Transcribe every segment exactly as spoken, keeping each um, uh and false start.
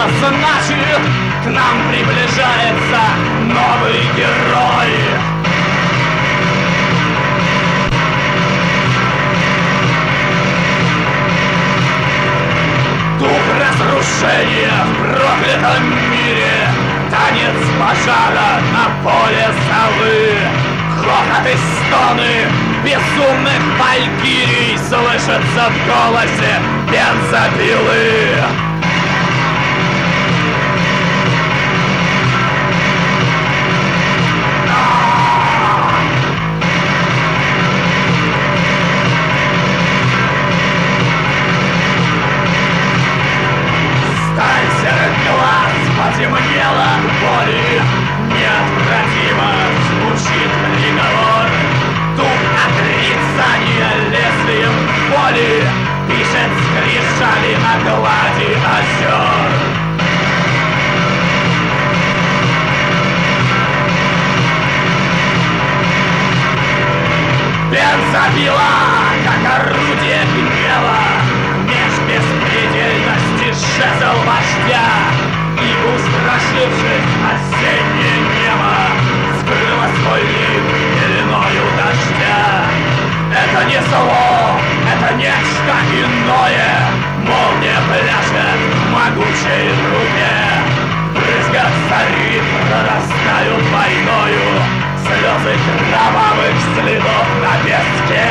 значит, к нам приближается новый герой. Дух разрушения в проклятом мире, танец пожара на поле совы, хохот и стоны безумных валькирий слышатся в голосе бензопилы. Сталь серых глаз потемнела от боли, неотвратимо звучит приговор. Дух отрицания лезвием боли пишет скрижали на глади озер. Бензопила, как орудие гнева, меж беспредельности жезл вождя, и, устрашившись осеннее небо, скрыла свой лик пеленою дождя. Это не зло, это нечто иное, молния пляшет в могучей руке. Брызга цари прорастают войною, слезы кровавых следов на песке.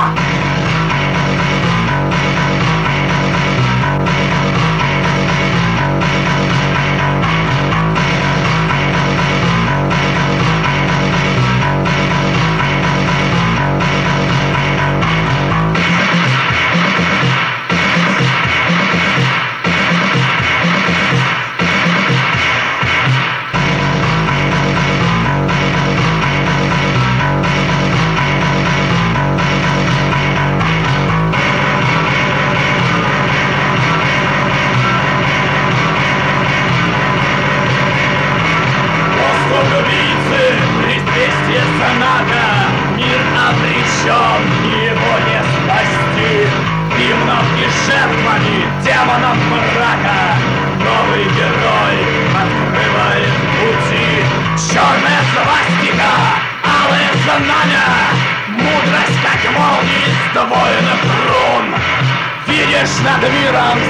Мир обречен, его не спасти. Гимном и жертвами демонов мрака новый герой открывает пути. Черная свастика, алые знамя, мудрость, как молнии сдвоенных рун. Видишь над миром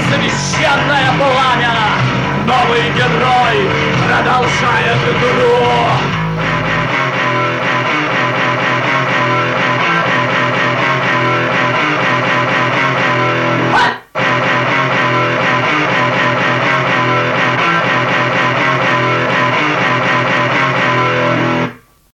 священное пламя, новый герой продолжает игру.